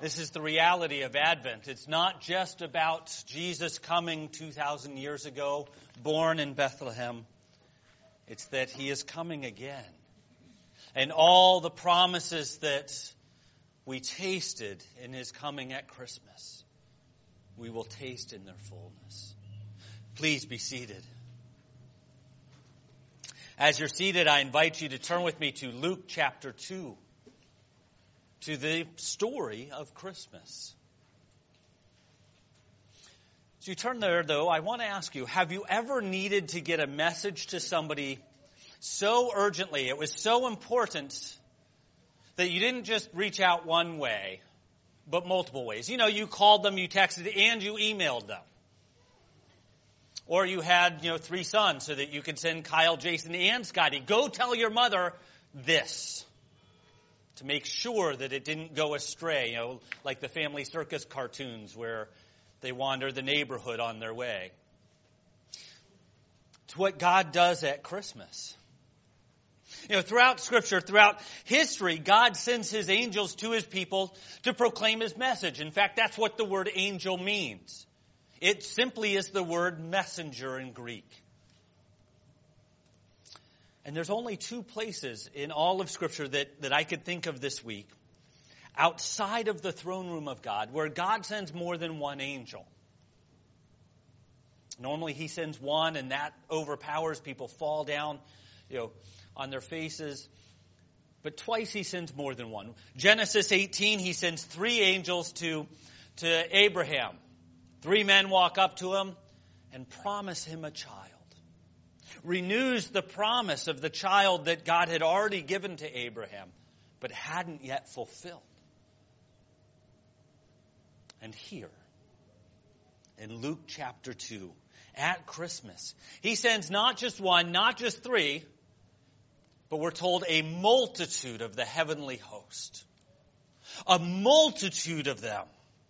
This is the reality of Advent. It's not just about Jesus coming 2,000 years ago, born in Bethlehem. It's that he is coming again. And all the promises that we tasted in his coming at Christmas, we will taste in their fullness. Please be seated. As you're seated, I invite you to turn with me to Luke chapter 2. To the story of Christmas. As you turn there, though, I want to ask you, have you ever needed to get a message to somebody so urgently, it was so important, that you didn't just reach out one way, but multiple ways? You know, you called them, you texted, and you emailed them. Or you had, 3 sons so that you could send Kyle, Jason, and Scotty, go tell your mother this. To make sure that it didn't go astray, like the Family Circus cartoons where they wander the neighborhood on their way. It's what God does at Christmas. Throughout Scripture, throughout history, God sends his angels to his people to proclaim his message. In fact, that's what the word angel means. It simply is the word messenger in Greek. And there's only 2 places in all of Scripture that I could think of this week, outside of the throne room of God, where God sends more than one angel. Normally he sends one, and that overpowers. People fall down, on their faces. But twice he sends more than one. Genesis 18, he sends 3 angels to Abraham. 3 men walk up to him and promise him a child. Renews the promise of the child that God had already given to Abraham, but hadn't yet fulfilled. And here, in Luke chapter 2, at Christmas, he sends not just 1, not just 3, but we're told a multitude of the heavenly host. A multitude of them.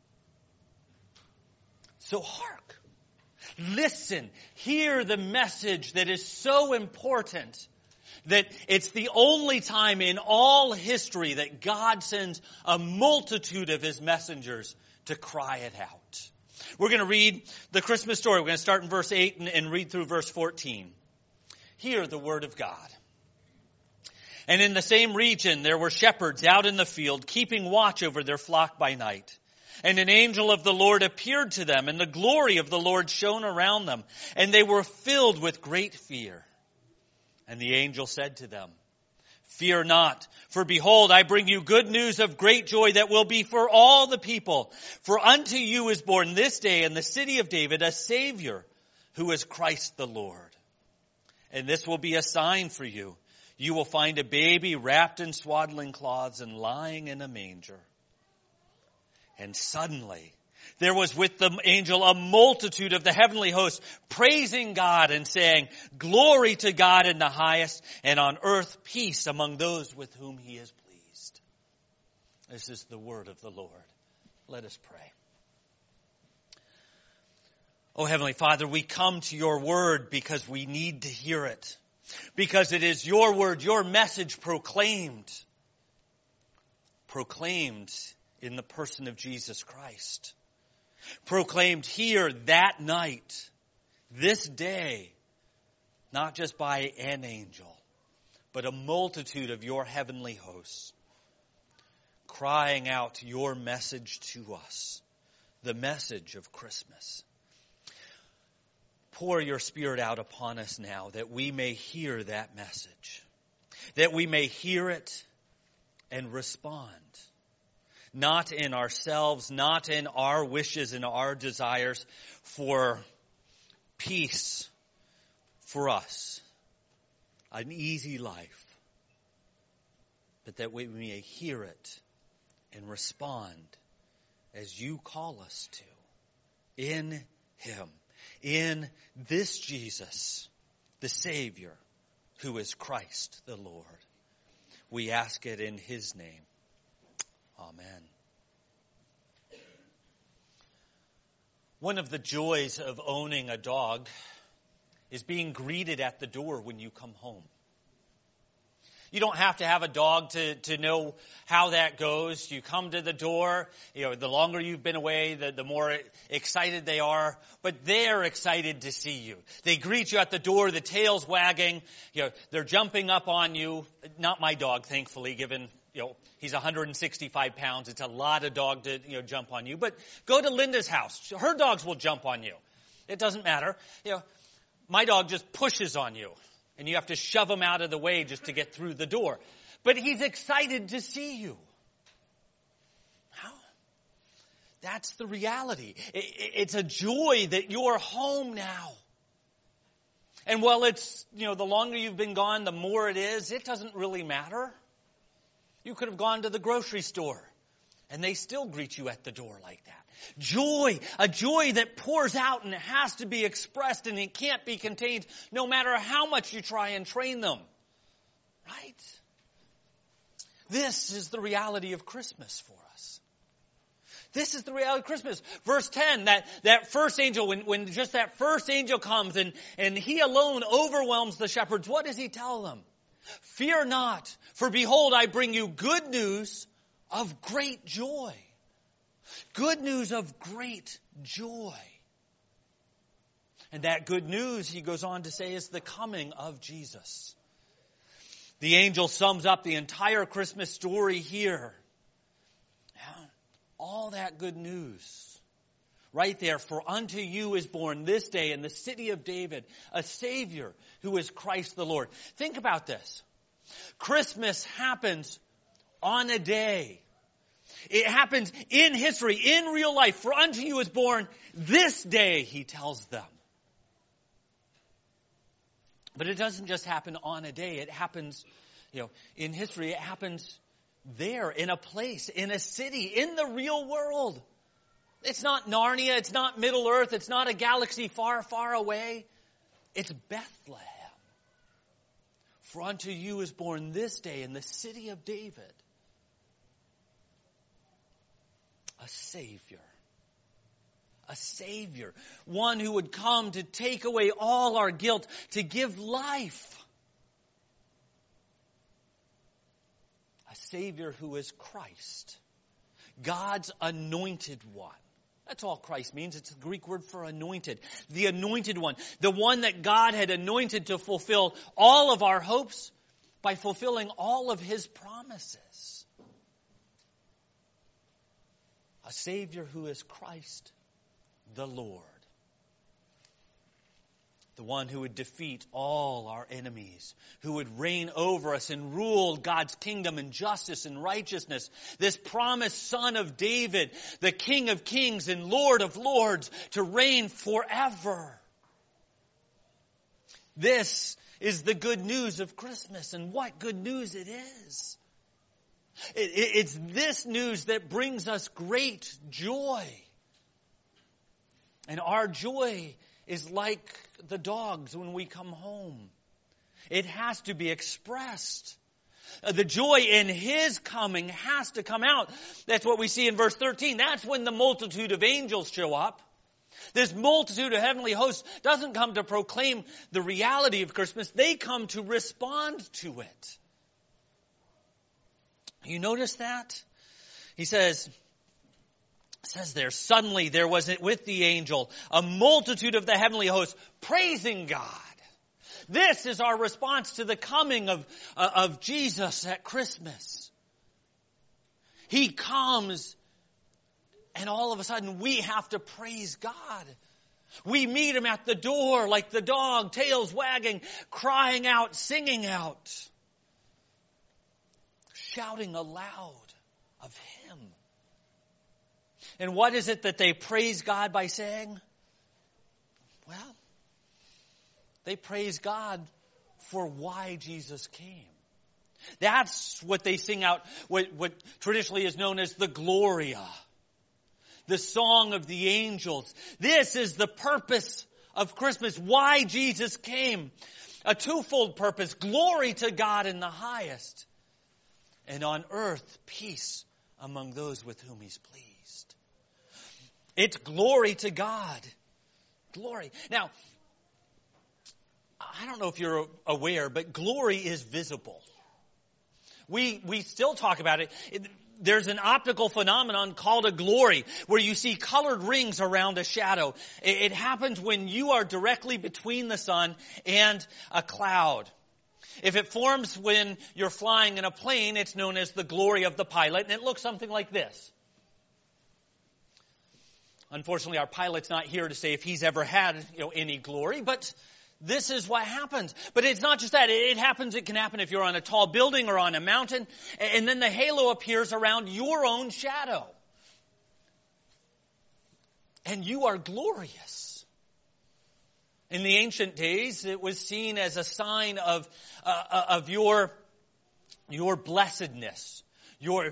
So hark. Listen, hear the message that is so important that it's the only time in all history that God sends a multitude of his messengers to cry it out. We're going to read the Christmas story. We're going to start in verse 8 and read through verse 14. Hear the word of God. And in the same region there were shepherds out in the field, keeping watch over their flock by night. And an angel of the Lord appeared to them, and the glory of the Lord shone around them, and they were filled with great fear. And the angel said to them, "Fear not, for behold, I bring you good news of great joy that will be for all the people. For unto you is born this day in the city of David a Savior, who is Christ the Lord. And this will be a sign for you. You will find a baby wrapped in swaddling cloths and lying in a manger." And suddenly there was with the angel a multitude of the heavenly hosts praising God and saying, "Glory to God in the highest, and on earth peace among those with whom he is pleased." This is the word of the Lord. Let us pray. Oh, Heavenly Father, we come to your word because we need to hear it. Because it is your word, your message proclaimed in the person of Jesus Christ. Proclaimed here that night, this day, not just by an angel, but a multitude of your heavenly hosts, crying out your message to us, the message of Christmas. Pour your Spirit out upon us now that we may hear that message, that we may hear it and respond. Not in ourselves, not in our wishes and our desires for peace for us, an easy life, but that we may hear it and respond as you call us to, in him, in this Jesus, the Savior, who is Christ the Lord. We ask it in his name. Amen. One of the joys of owning a dog is being greeted at the door when you come home. You don't have to have a dog to know how that goes. You come to the door, the longer you've been away, the more excited they are. But they're excited to see you. They greet you at the door, the tail's wagging. They're jumping up on you. Not my dog, thankfully, given, he's 165 pounds. It's a lot of dog to, jump on you. But go to Linda's house. Her dogs will jump on you. It doesn't matter. My dog just pushes on you. And you have to shove him out of the way just to get through the door. But he's excited to see you. How? That's the reality. It's a joy that you're home now. And while it's, the longer you've been gone, the more it is, it doesn't really matter. You could have gone to the grocery store, and they still greet you at the door like that. Joy, a joy that pours out and has to be expressed, and it can't be contained no matter how much you try and train them. Right? This is the reality of Christmas for us. This is the reality of Christmas. Verse 10, that first angel, when just that first angel comes and he alone overwhelms the shepherds, what does he tell them? Fear not, for behold, I bring you good news of great joy. Good news of great joy. And that good news, he goes on to say, is the coming of Jesus. The angel sums up the entire Christmas story here. All that good news. Right there, for unto you is born this day in the city of David a Savior who is Christ the Lord. Think about this. Christmas happens on a day. It happens in history, in real life. For unto you is born this day, he tells them. But it doesn't just happen on a day. It happens, in history. It happens there, in a place, in a city, in the real world. It's not Narnia. It's not Middle Earth. It's not a galaxy far, far away. It's Bethlehem. For unto you is born this day in the city of David a Savior. A Savior. One who would come to take away all our guilt, to give life. A Savior who is Christ. God's anointed one. That's all Christ means. It's the Greek word for anointed. The anointed one. The one that God had anointed to fulfill all of our hopes by fulfilling all of his promises. A Savior who is Christ the Lord. The one who would defeat all our enemies, who would reign over us and rule God's kingdom in justice and righteousness. This promised Son of David, the King of kings and Lord of lords, to reign forever. This is the good news of Christmas, and what good news it is. It's this news that brings us great joy. And our joy is like the dogs when we come home. It has to be expressed. The joy in his coming has to come out. That's what we see in verse 13. That's when the multitude of angels show up. This multitude of heavenly hosts doesn't come to proclaim the reality of Christmas. They come to respond to it. You notice that? He says there, suddenly there was with the angel a multitude of the heavenly hosts praising God. This is our response to the coming of Jesus at Christmas. He comes, and all of a sudden we have to praise God. We meet him at the door like the dog, tails wagging, crying out, singing out, shouting aloud of him. And what is it that they praise God by saying? Well, they praise God for why Jesus came. That's what they sing out, what traditionally is known as the Gloria, the song of the angels. This is the purpose of Christmas, why Jesus came. A twofold purpose, glory to God in the highest, and on earth, peace among those with whom he's pleased. It's glory to God. Glory. Now, I don't know if you're aware, but glory is visible. We still talk about it. There's an optical phenomenon called a glory, where you see colored rings around a shadow. It happens when you are directly between the sun and a cloud. If it forms when you're flying in a plane, it's known as the glory of the pilot, and it looks something like this. Unfortunately, our pilot's not here to say if he's ever had any glory, but this is what happens. But it's not just that. It can happen if you're on a tall building or on a mountain, and then the halo appears around your own shadow. And you are glorious. In the ancient days, it was seen as a sign of your blessedness, your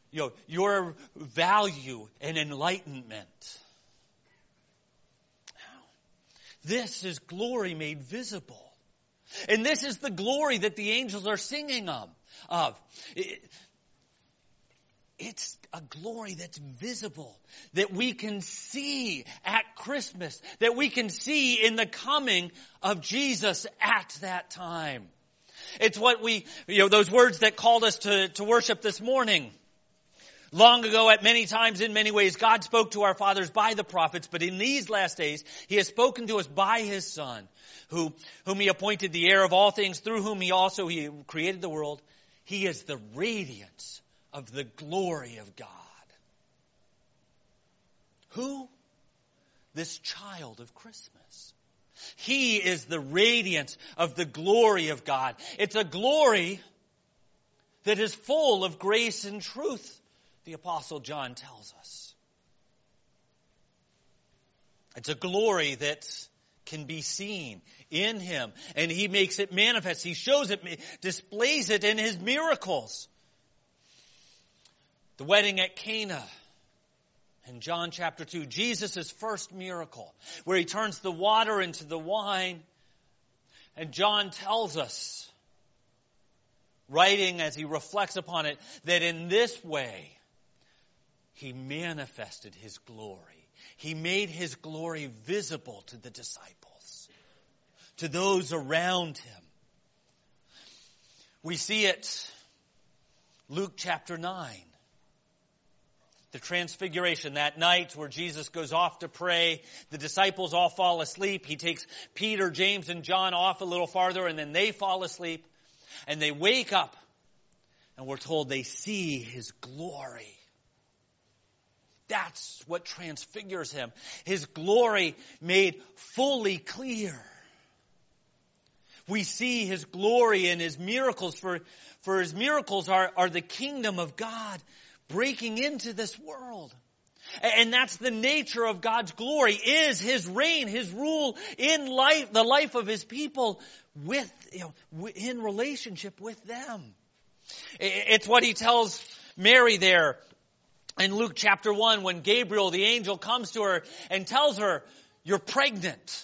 value and enlightenment. This is glory made visible. And this is the glory that the angels are singing of. It's a glory that's visible, that we can see at Christmas, that we can see in the coming of Jesus at that time. It's what those words that called us to worship this morning. Long ago, at many times, in many ways, God spoke to our fathers by the prophets, but in these last days, He has spoken to us by His Son, whom He appointed the heir of all things, through whom He created the world. He is the radiance of the glory of God. Who? This child of Christmas. He is the radiance of the glory of God. It's a glory that is full of grace and truth, the Apostle John tells us. It's a glory that can be seen in Him, and He makes it manifest. He shows it, displays it in His miracles. The wedding at Cana in John chapter 2, Jesus' first miracle, where He turns the water into the wine. And John tells us, writing as he reflects upon it, that in this way, He manifested His glory. He made His glory visible to the disciples, to those around Him. We see it, Luke chapter 9. The transfiguration, that night where Jesus goes off to pray. The disciples all fall asleep. He takes Peter, James, and John off a little farther, and then they fall asleep. And they wake up, and we're told they see His glory. That's what transfigures Him. His glory made fully clear. We see His glory in His miracles, for His miracles are the kingdom of God breaking into this world. And that's the nature of God's glory, is His reign, His rule in life, the life of His people in relationship with them. It's what He tells Mary there in Luke chapter 1, when Gabriel, the angel, comes to her and tells her, "You're pregnant."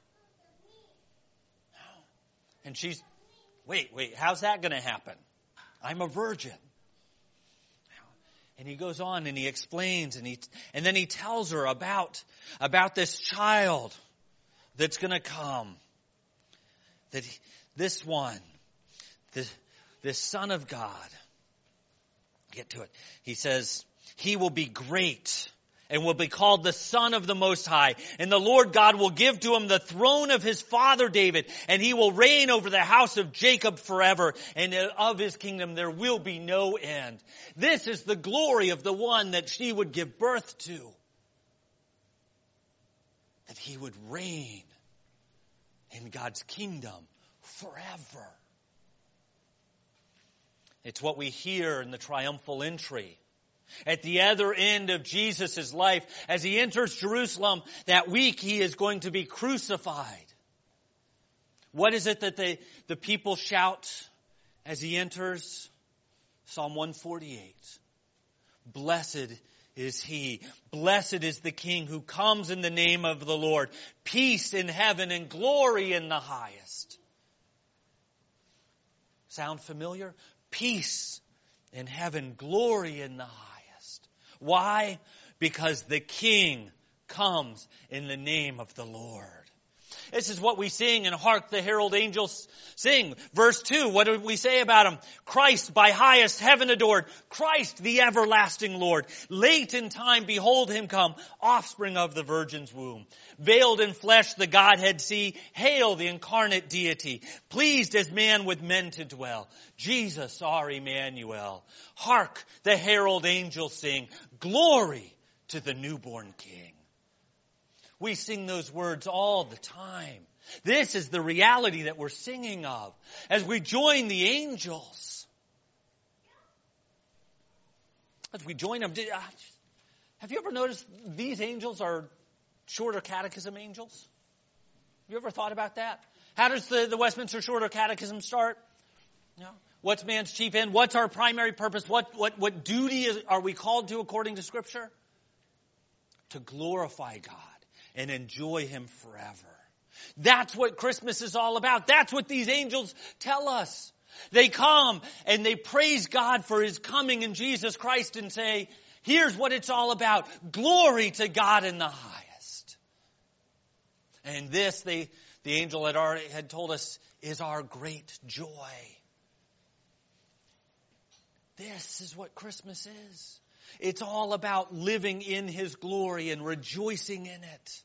And she's, wait, how's that going to happen? I'm a virgin. And he goes on and he explains, and then he tells her about this child that's going to come. That this one, this Son of God, get to it. He says, He will be great and will be called the Son of the Most High. And the Lord God will give to Him the throne of His father David, and He will reign over the house of Jacob forever, and of His kingdom there will be no end. This is the glory of the one that she would give birth to. That He would reign in God's kingdom forever. It's what we hear in the triumphal entry. At the other end of Jesus' life, as He enters Jerusalem, that week He is going to be crucified. What is it that the people shout as He enters? Psalm 148. Blessed is He. Blessed is the King who comes in the name of the Lord. Peace in heaven and glory in the highest. Sound familiar? Peace in heaven, glory in the highest. Why? Because the King comes in the name of the Lord. This is what we sing and hark the herald angels sing. Verse 2, what do we say about him? Christ by highest heaven adored. Christ the everlasting Lord. Late in time behold him come, offspring of the virgin's womb. Veiled in flesh the Godhead see. Hail the incarnate deity. Pleased as man with men to dwell. Jesus our Emmanuel. Hark the herald angels sing. Glory to the newborn King. We sing those words all the time. This is the reality that we're singing of as we join the angels. As we join them. Have you ever noticed these angels are shorter catechism angels? Have you ever thought about that? How does the Westminster Shorter Catechism start? What's man's chief end? What's our primary purpose? What duty are we called to according to Scripture? To glorify God and enjoy Him forever. That's what Christmas is all about. That's what these angels tell us. They come and they praise God for His coming in Jesus Christ and say, here's what it's all about. Glory to God in the highest. And this, the angel had told us, is our great joy. This is what Christmas is. It's all about living in His glory and rejoicing in it.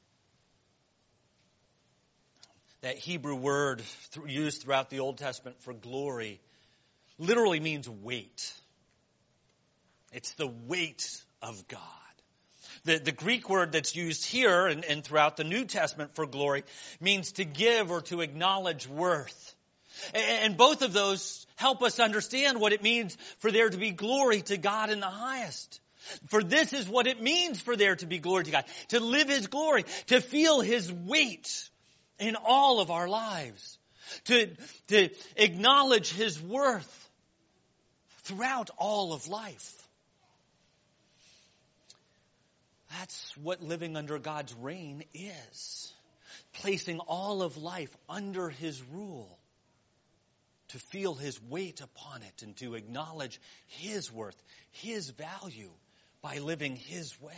That Hebrew word used throughout the Old Testament for glory literally means weight. It's the weight of God. The Greek word that's used here and throughout the New Testament for glory means to give or to acknowledge worth. And both of those help us understand what it means for there to be glory to God in the highest. For this is what it means for there to be glory to God. To live His glory. To feel His weight in all of our lives. To acknowledge His worth throughout all of life. That's what living under God's reign is. Placing all of life under His rule. To feel His weight upon it and to acknowledge His worth, His value by living His way.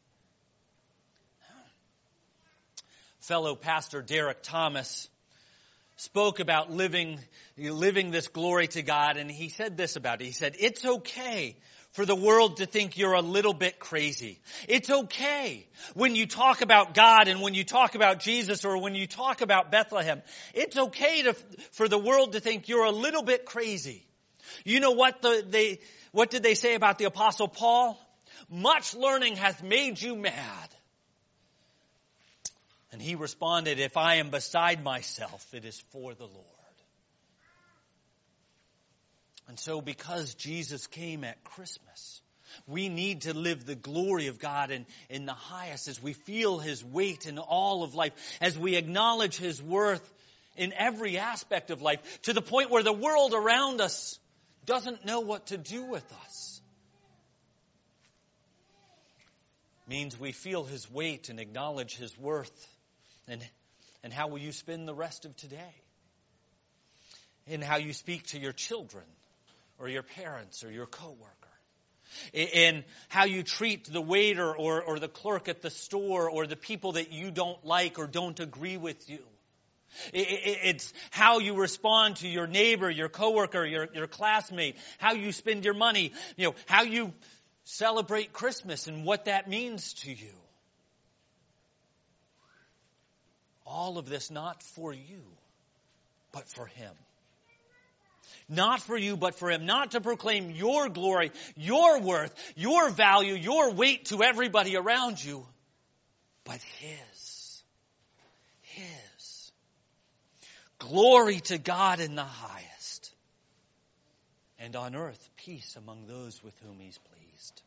Fellow pastor Derek Thomas spoke about living this glory to God, and he said this about it. He said, it's okay for the world to think you're a little bit crazy. It's okay when you talk about God and when you talk about Jesus or when you talk about Bethlehem. It's okay for the world to think you're a little bit crazy. You know what what did they say about the Apostle Paul? Much learning hath made you mad. And he responded, if I am beside myself, it is for the Lord. And so because Jesus came at Christmas, we need to live the glory of God in the highest as we feel His weight in all of life, as we acknowledge His worth in every aspect of life, to the point where the world around us doesn't know what to do with us. Means we feel His weight and acknowledge His worth. And how will you spend the rest of today? In how you speak to your children, or your parents, or your coworker. In how you treat the waiter or the clerk at the store, or the people that you don't like or don't agree with you. It's how you respond to your neighbor, your coworker, your classmate, how you spend your money, how you celebrate Christmas and what that means to you. All of this not for you, but for Him. Not for you, but for Him. Not to proclaim your glory, your worth, your value, your weight to everybody around you, but His. His. Glory to God in the highest. And on earth, peace among those with whom He's pleased.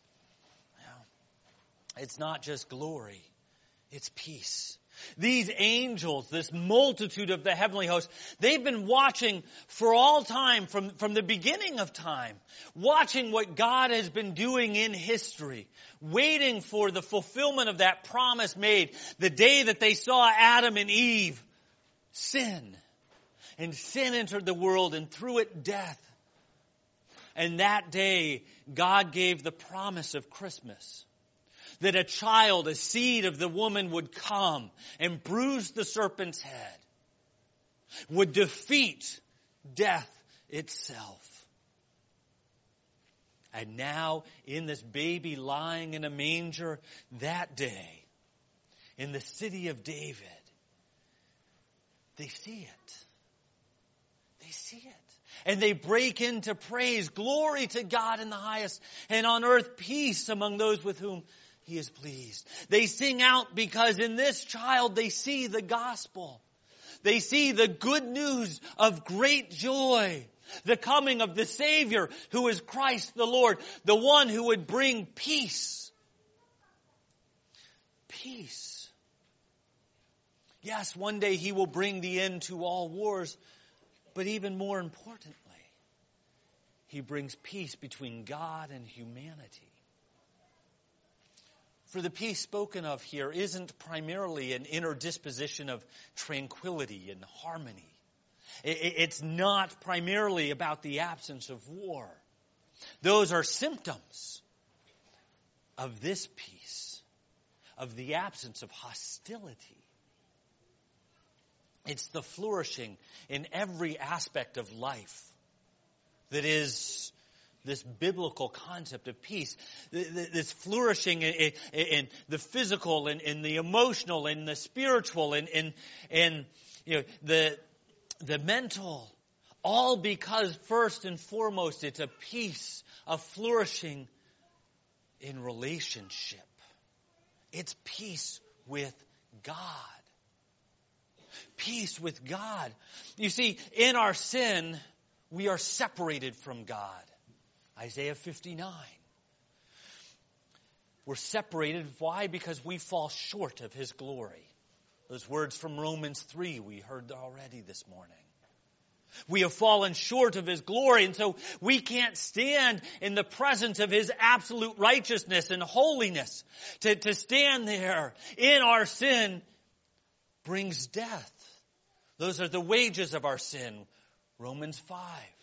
Now, it's not just glory, it's peace. These angels, this multitude of the heavenly host, they've been watching for all time, from the beginning of time, watching what God has been doing in history, waiting for the fulfillment of that promise made the day that they saw Adam and Eve sin. And sin entered the world, and through it death. And that day, God gave the promise of Christmas. that a child, a seed of the woman, would come and bruise the serpent's head, would defeat death itself. And now, in this baby lying in a manger that day, in the city of David, they see it. They see it. And they break into praise. Glory to God in the highest, and on earth peace among those with whom He is pleased. They sing out because in this child they see the gospel. They see the good news of great joy. The coming of the Savior, who is Christ the Lord, the one who would bring peace. Peace. Yes, one day He will bring the end to all wars, but even more importantly, He brings peace between God and humanity. For the peace spoken of here isn't primarily an inner disposition of tranquility and harmony. It's not primarily about the absence of war. Those are symptoms of this peace, of the absence of hostility. It's the flourishing in every aspect of life that is this biblical concept of peace. This flourishing in the physical, in the emotional, in the spiritual, in the mental, all because first and foremost it's a peace, a flourishing in relationship. It's peace with God. Peace with God. You see, in our sin, we are separated from God. Isaiah 59. We're separated. Why? Because we fall short of His glory. Those words from Romans 3 we heard already this morning. We have fallen short of His glory, and so we can't stand in the presence of His absolute righteousness and holiness. To stand there in our sin brings death. Those are the wages of our sin. Romans 5.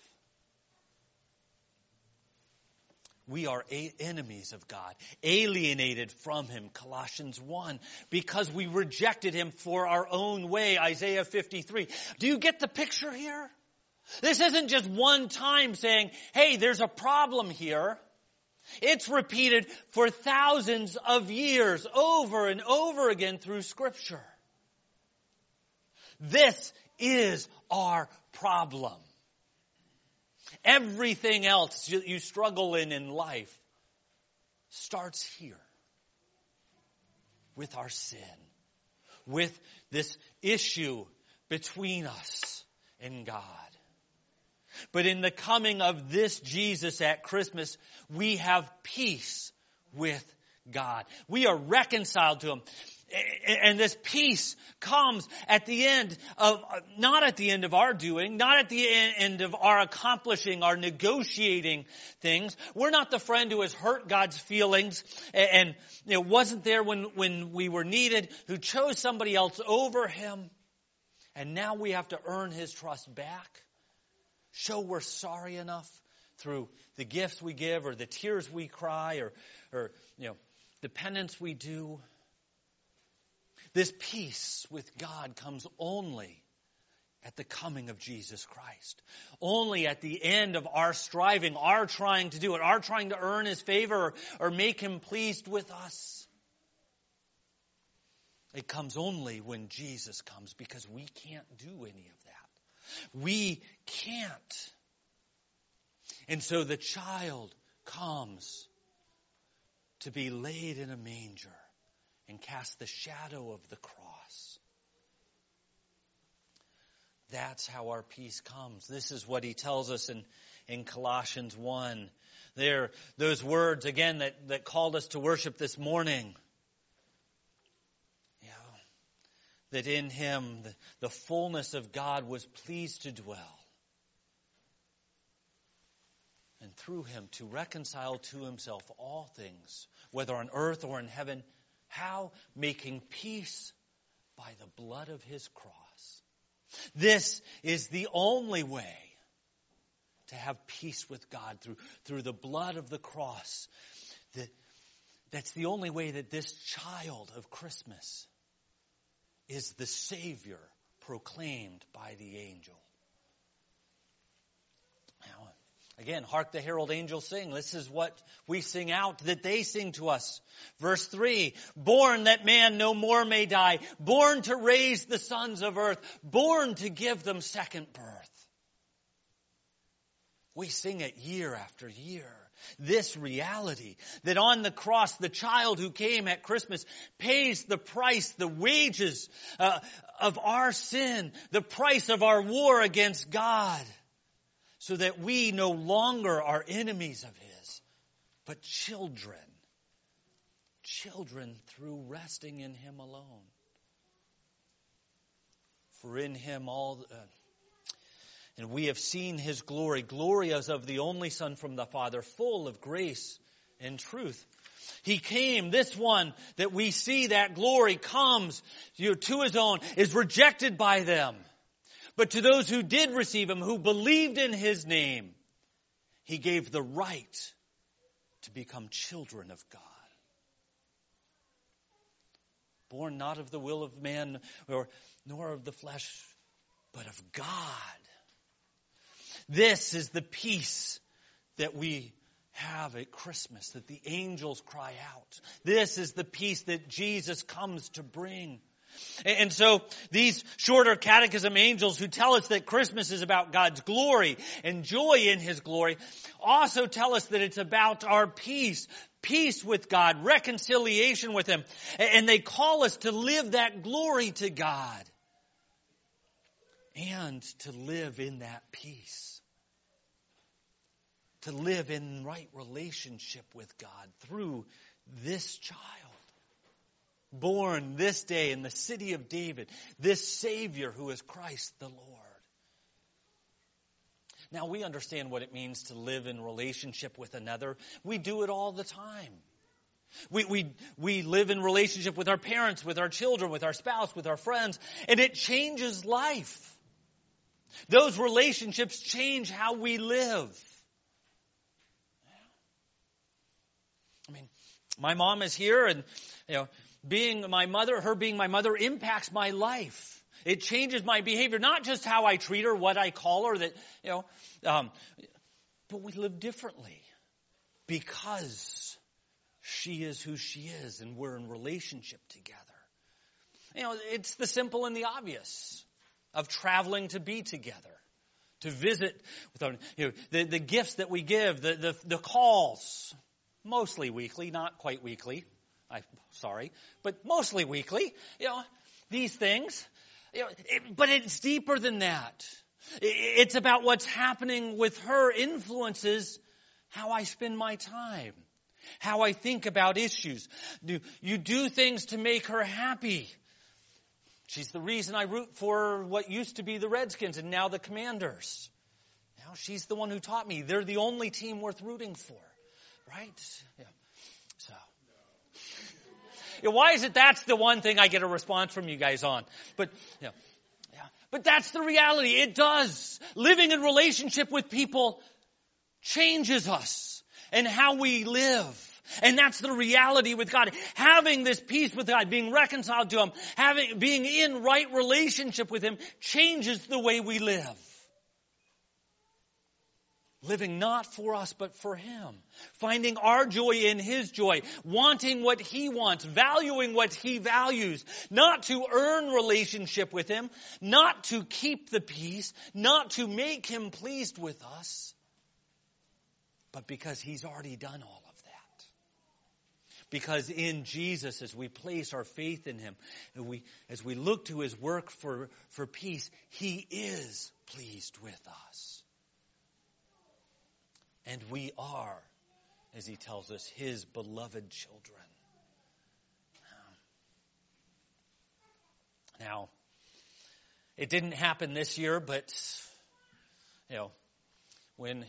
We are enemies of God, alienated from Him, Colossians 1, because we rejected Him for our own way, Isaiah 53. Do you get the picture here? This isn't just one time saying, hey, there's a problem here. It's repeated for thousands of years, over and over again through Scripture. This is our problem. Everything else you struggle in life starts here with our sin, with this issue between us and God. But in the coming of this Jesus at Christmas, we have peace with God. We are reconciled to Him. And this peace comes at the end of, not at the end of our doing, not at the end of our accomplishing, our negotiating things. We're not the friend who has hurt God's feelings and wasn't there when we were needed, who chose somebody else over Him. And now we have to earn His trust back. Show we're sorry enough through the gifts we give or the tears we cry or the penance we do. This peace with God comes only at the coming of Jesus Christ. Only at the end of our striving, our trying to do it, our trying to earn His favor or make Him pleased with us. It comes only when Jesus comes, because we can't do any of that. We can't. And so the child comes to be laid in a manger and cast the shadow of the cross. That's how our peace comes. This is what he tells us in Colossians 1. There, those words again that called us to worship this morning. That in Him the fullness of God was pleased to dwell. And through Him to reconcile to Himself all things, whether on earth or in heaven. How? Making peace by the blood of His cross. This is the only way to have peace with God, through the blood of the cross. That's the only way that this child of Christmas is the Savior proclaimed by the angel. Now, again, hark the herald angels sing. This is what we sing out that they sing to us. Verse 3, born that man no more may die, born to raise the sons of earth, born to give them second birth. We sing it year after year. This reality that on the cross, the child who came at Christmas pays the price, the wages of our sin, the price of our war against God, so that we no longer are enemies of His, but children. Children through resting in Him alone. For in Him all... and we have seen His glory, glory as of the only Son from the Father, full of grace and truth. He came, this one that we see that glory comes to His own, is rejected by them. But to those who did receive Him, who believed in His name, He gave the right to become children of God. Born not of the will of man, nor of the flesh, but of God. This is the peace that we have at Christmas, that the angels cry out. This is the peace that Jesus comes to bring. And so these shorter catechism angels who tell us that Christmas is about God's glory and joy in His glory also tell us that it's about our peace, peace with God, reconciliation with Him. And they call us to live that glory to God and to live in that peace. To live in right relationship with God through this child. Born this day in the city of David, this Savior who is Christ the Lord. Now we understand what it means to live in relationship with another. We do it all the time. We live in relationship with our parents, with our children, with our spouse, with our friends, and it changes life. Those relationships change how we live. I mean, my mom is here, and being my mother, her being my mother, impacts my life. It changes my behavior, not just how I treat her, what I call her, but we live differently because she is who she is, and we're in relationship together. It's the simple and the obvious of traveling to be together, to visit, the gifts that we give, the calls. Mostly weekly, not quite weekly. But mostly weekly. These things. But it's deeper than that. It's about what's happening with her influences how I spend my time, how I think about issues. You do things to make her happy. She's the reason I root for what used to be the Redskins and now the Commanders. Now she's the one who taught me they're the only team worth rooting for. Right? Yeah. So. Why is it that's the one thing I get a response from you guys on? But that's the reality. It does. Living in relationship with people changes us and how we live. And that's the reality with God. Having this peace with God, being reconciled to Him, being in right relationship with Him changes the way we live. Living not for us, but for Him. Finding our joy in His joy. Wanting what He wants. Valuing what He values. Not to earn relationship with Him. Not to keep the peace. Not to make Him pleased with us. But because He's already done all of that. Because in Jesus, as we place our faith in Him, and as we look to His work for peace, He is pleased with us. And we are, as He tells us, His beloved children. Now, it didn't happen this year, but, when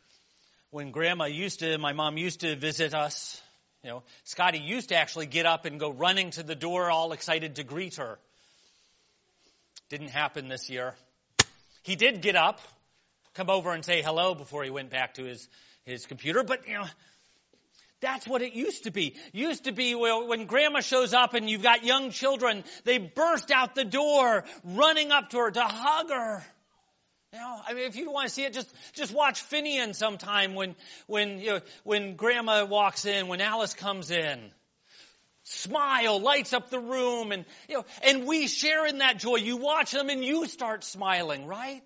my mom used to visit us, Scotty used to actually get up and go running to the door all excited to greet her. Didn't happen this year. He did get up, come over and say hello before he went back to his computer. But, That's what it used to be. Used to be when grandma shows up and you've got young children, they burst out the door running up to her to hug her. You know, I mean, if you want to see it, just watch Finian sometime when grandma walks in, when Alice comes in. Smile, lights up the room, and we share in that joy. You watch them and you start smiling, right?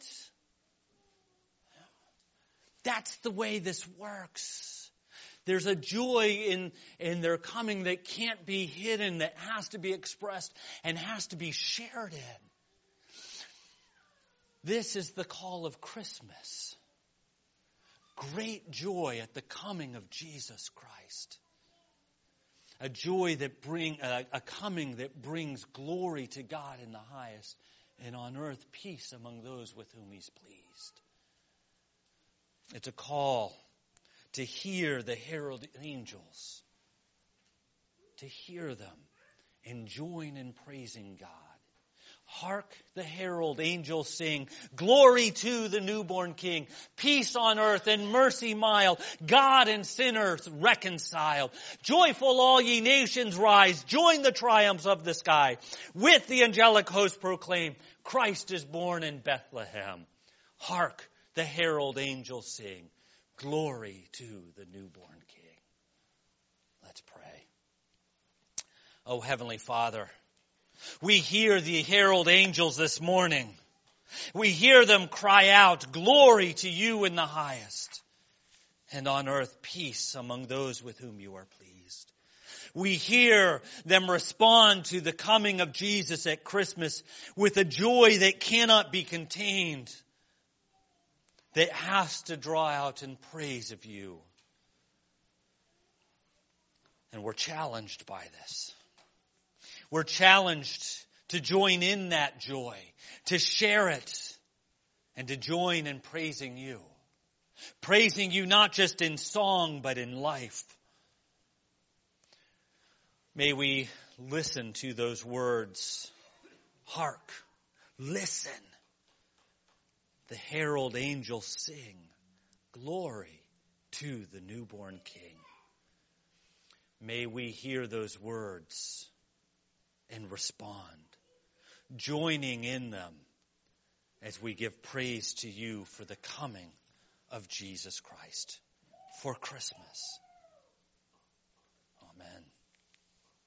That's the way this works. There's a joy in their coming that can't be hidden, that has to be expressed and has to be shared in. This is the call of Christmas. Great joy at the coming of Jesus Christ. A joy a coming that brings glory to God in the highest, and on earth peace among those with whom He's pleased. It's a call to hear the herald angels, to hear them and join in praising God. Hark the herald angels sing, glory to the newborn King, peace on earth and mercy mild, God and sinners reconciled. Joyful all ye nations rise, join the triumphs of the sky. With the angelic host proclaim, Christ is born in Bethlehem. Hark the herald angels sing, glory to the newborn King. Let's pray. Oh, Heavenly Father, we hear the herald angels this morning. We hear them cry out, glory to you in the highest, and on earth peace among those with whom you are pleased. We hear them respond to the coming of Jesus at Christmas with a joy that cannot be contained, that has to draw out in praise of you. And we're challenged by this. We're challenged to join in that joy, to share it, and to join in praising you. Praising you not just in song, but in life. May we listen to those words. Hark, listen. The herald angels sing, glory to the newborn King. May we hear those words and respond, joining in them as we give praise to you for the coming of Jesus Christ, for Christmas.